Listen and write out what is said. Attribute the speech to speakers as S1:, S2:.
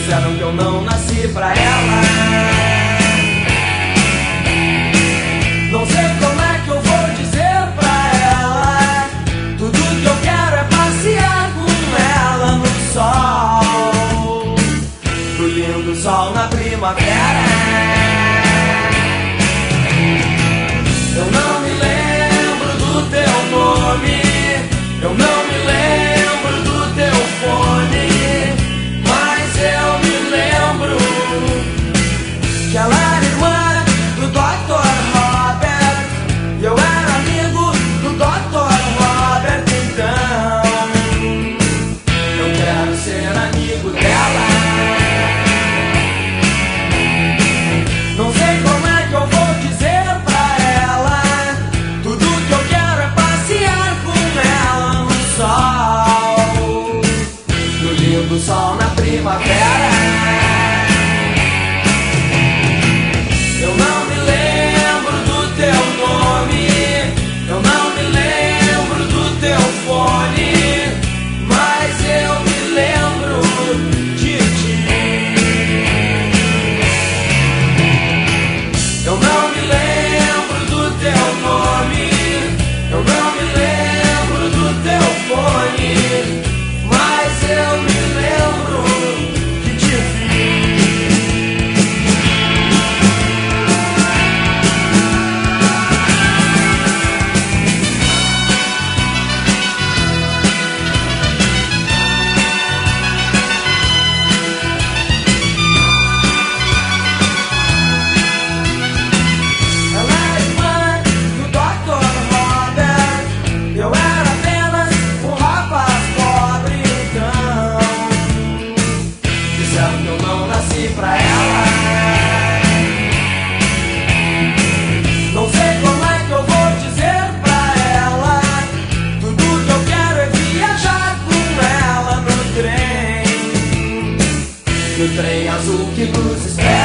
S1: Disseram que eu não nasci pra ela. Não sei como é que eu vou dizer pra ela. Tudo que eu quero é passear com ela no sol, no lindo sol na primavera. Eu não me lembro do teu nome, eu não me lembro do teu fone, mas eu me lembro que ela era irmã do Dr. Robert e eu era amigo do Dr. Robert. Então eu quero ser amigo dela. Não sei como é que eu vou dizer pra ela. Tudo que eu quero é passear com ela no sol, no lindo sol na primavera. Eu não me lembro do teu nome, eu não me lembro do teu fone, mas eu me lembro de ti. Eu não me lembro do teu nome, eu não me lembro do teu fone, mas eu me lembro que te vi. Ela era irmã do Dr. Robert, eu era apenas um rapaz pobre. Então disseram que eu não nasci pra ela. Não sei como é que eu vou dizer pra ela. Tudo que eu quero é viajar com ela no trem azul que nos espera.